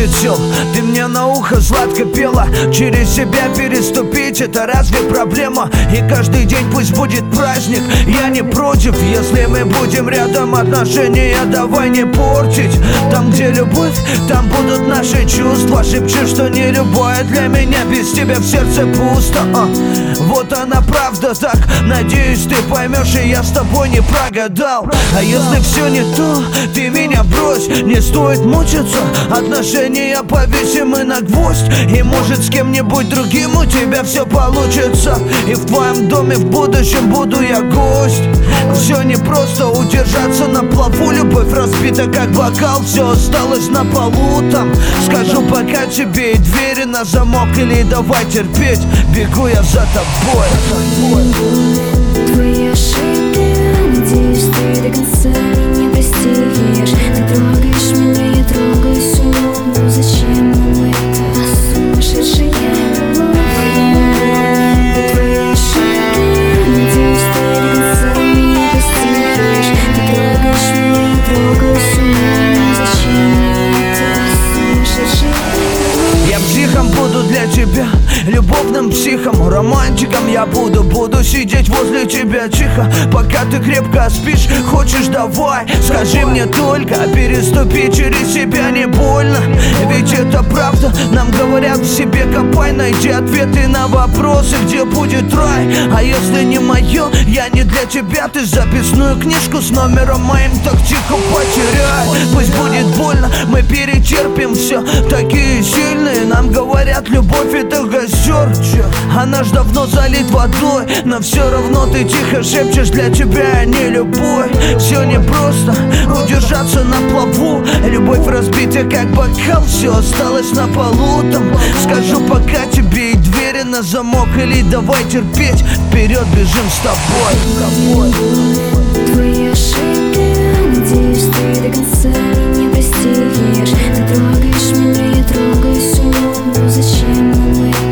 вылетел. Ты мне на ухо сладко пела. Через себя переступить — это разве проблема? И каждый день пусть будет праздник. Я не против, если мы будем рядом. Отношения давай не портить. Там, где любовь, там будут наши чувства. Шепчи, что не любое для меня. Без тебя в сердце пусто. Вот она правда так. Надеюсь, ты поймешь, и я с тобой не прогадал. А если все не то, ты меня брось. Не стоит мучиться. Отношения повесим и на гвоздь. И может с кем-нибудь другим у тебя все получится. И в твоем доме в будущем буду я гость. Все непросто удержаться на плаву. Любовь разбита как бокал, все осталось на полу там. Скажу пока тебе и двери на замок. Или давай терпеть, бегу я за тобой. Твои ошибки, надеюсь, ты до конца не простишь. Ты трогаешь меня, я трогаюсь умом. Ну зачем нам это? Сумасшедшая любовь. Твои ошибки, надеюсь, ты до конца не простишь. Ты трогаешь меня, я трогаюсь умом. Ну зачем это? Сумасшедшая любовь. Я психом буду для тебя, любовным психом, романтиком я буду сидеть возле тебя тихо, пока ты крепко спишь. Хочешь, давай, скажи мне только, переступи через себя не больно. Ведь это правда, нам говорят в себе копай. Найди ответы на вопросы, где будет рай. А если не мое, я не для тебя. Ты записную книжку с номером моим так тихо потеряй. Пусть будет больно, мы перетерпим все. Такие сильные, нам говорят, любовь это костер. Она ж давно залит водой, но все равно ты тихо шепчешь, для тебя я не любовь. Все непросто удержаться на плаву. Любовь разбита как бокал, все осталось на полу там. Скажу пока тебе и двери на замок. Или давай терпеть, вперед бежим с тобой. Твои ошибки, надеюсь, ты до конца не простишь. Ты трогаешь меня, я трогаюсь умом. Ну зачем нам это?